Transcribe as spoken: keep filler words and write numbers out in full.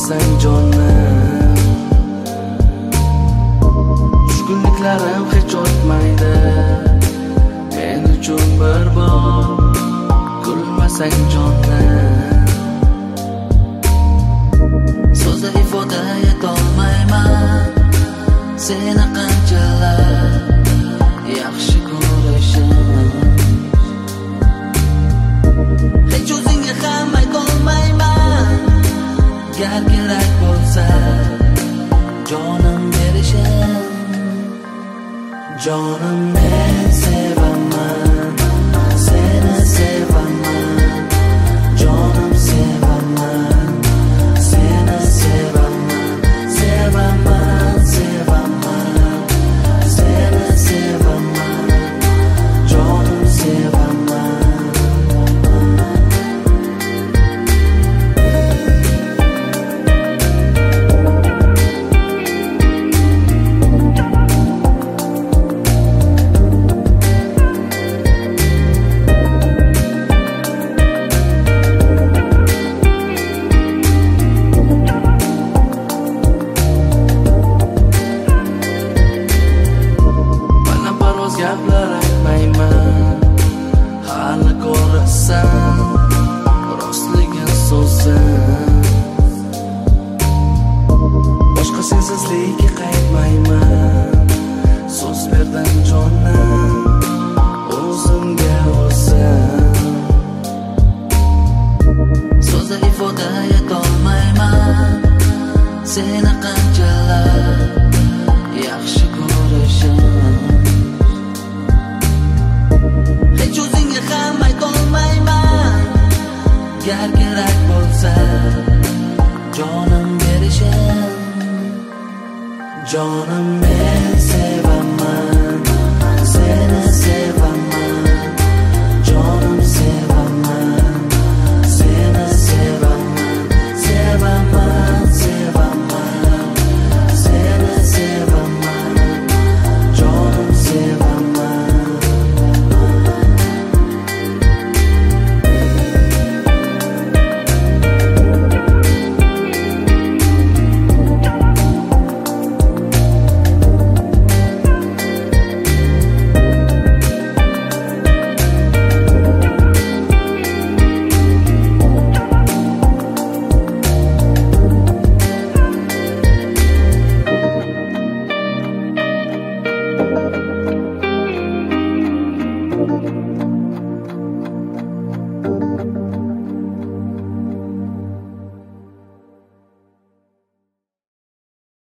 ko'rsang jonim, tushkunliklarim hech o'tmaydi. Men uchun bir bor kulmasang jonim, so'zda ifoda etolmayman seni qanchalar yaxshi ko'rishim. Hech o'zingga ham aytolmayman, gar kerak bo'lsa jonim berishim. Jonim men sevaman, seni sevaman, jonim sevaman, seni sevaman, sevaman, sevaman, seni sevaman, jonim sevaman. Gaplar aytmayman, hali ko'rasan rostligin so'zim. Boshqa sensizlikka qaytmayman, so'z berdim jonim o'zimga o'zim. So'zda ifoda etolmayman seni qanchalar yaxshi ko'rishim. Hech o'zingga ham aytolmayman, gar kerak bo'lsa jonim berishim. Jonim